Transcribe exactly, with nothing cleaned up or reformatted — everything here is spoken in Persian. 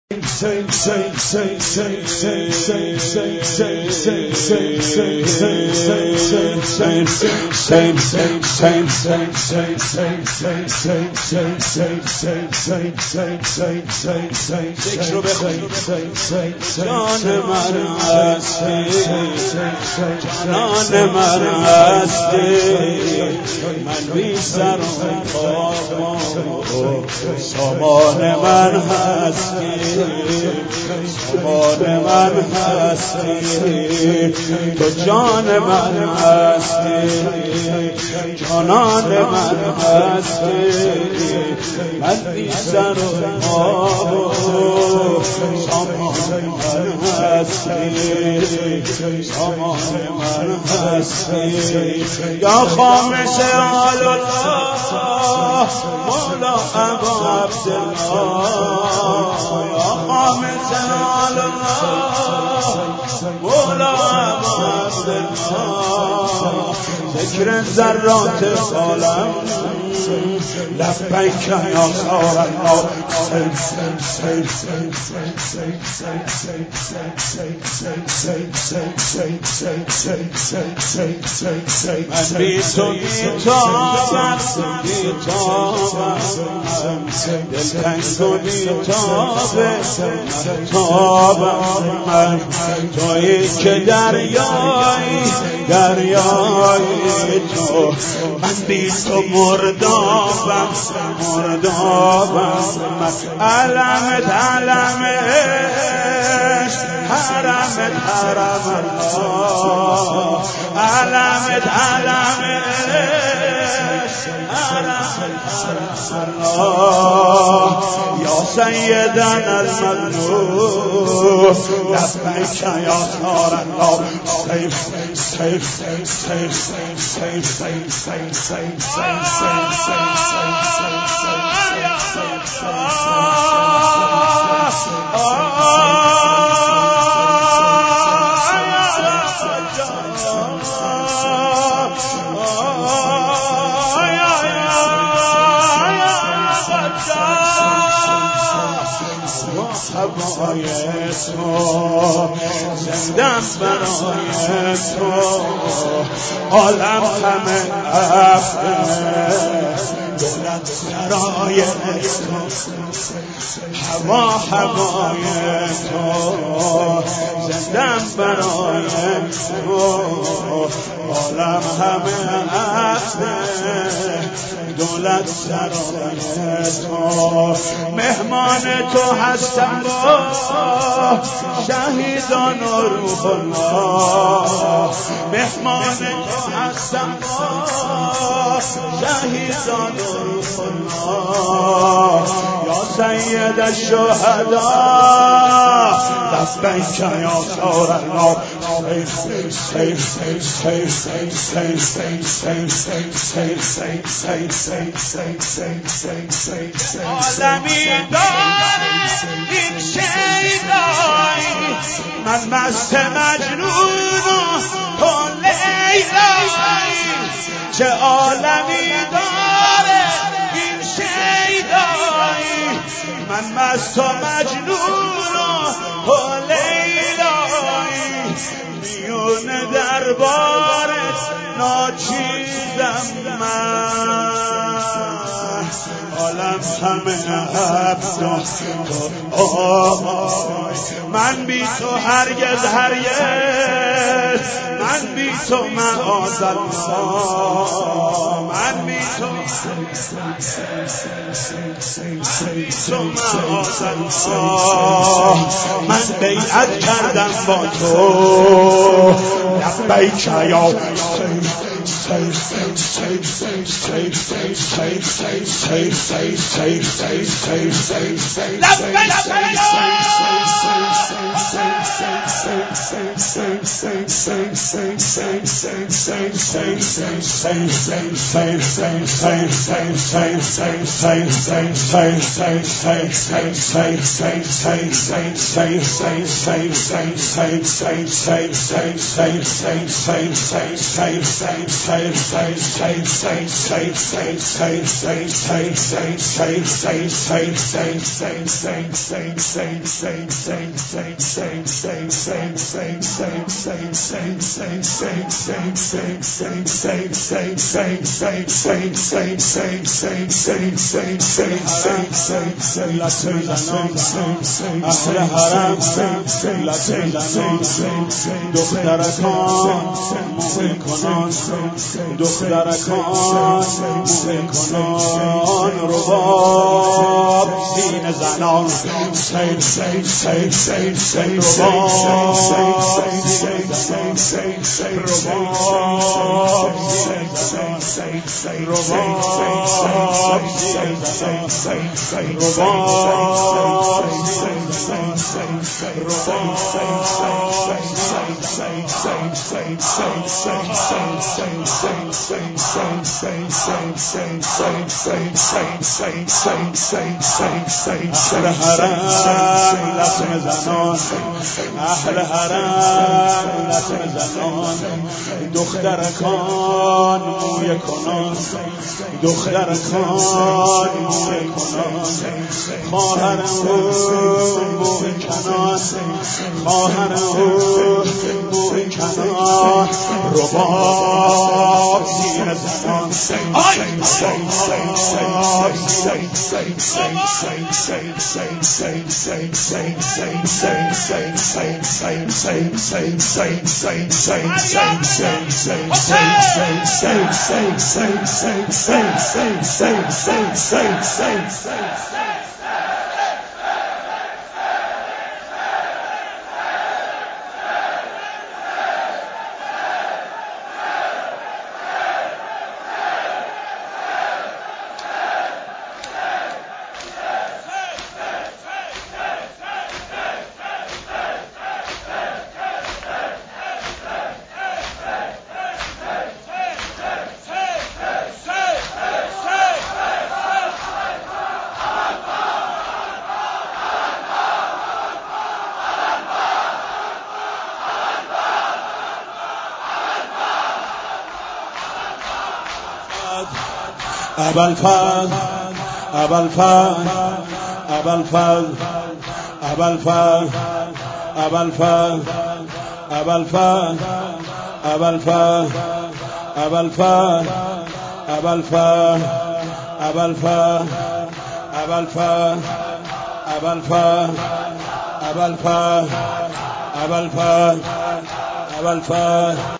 Say, say, say, say, say, say, say, say, say, say, say, say, say, say, say, same, same, same, same, same, same, same, same, same, same, same, same, same, same, same, same, same, جان من هستی جان من هستی من بی سر و پا سامان من هستی سامان من هستی تو جان من هستی جانان من هستی من بی سر و پا سامان من هستی سامان من هستی یا خامس آل الله مولا ابا عبدالله یا خامس آل الله مولا ابا عبدالله ذکر ذرات عالم لبیک یا سار الله من بی تو بیتابم بیتابم دلتنگ و بیتابه تابم من تویی که دریایی دریایی تو من بی تو مردابم مردابم من علمت علمت حرمت حرم الله علمت علمت حرمت حرم الله یا سیدنا المظلوم لبیک یا سار الله سیف سیف سیف سیف سیف سیف سیف سیف هوای تو زندم برای تو عالم همه افته دولت برای تو هوا هوای تو زندم برای تو عالم همه افته دولت سرای تو مهمان تو هستم با شهیدان و روح الله مهمان تو هستم با شهیدان و روح الله یا سید الشهداء لبیک یا سار الله سیف سیف سیف سیف سیف سیف سیف سیف سیف سیف عالمی داره این شیدایی من مست مجنون و تو لیلایی چه عالمی داره این شیدایی من مست و مجنون و تو لیلایی میون دربارت ناچیزم من عالم همه عبد و آی من بی تو هرگز هرگز من بی تو معاذالله من بی تو تو معاذالله من بیعت کردم با تو لبیک یا Save, save, save, save, save, save, save, save, save, save, save, save, save, save, save, save, save, save, دخترکان موی کنان دخترکان موی کنان رباب سینه زنان رباب سینه زنان اهل حرم لطم زنان اهل حرم لطم زنان دخترکان موی کنان دخترکان موی کنان خواهر او موی کنان خواهر او موی کنان رباب سینه زنان ابوالفضل ابوالفضل ابوالفضل ابوالفضل ابوالفضل ابوالفضل ابوالفضل ابوالفضل ابوالفضل ابوالفضل ابوالفضل ابوالفضل ابوالفضل ابوالفضل ابوالفضل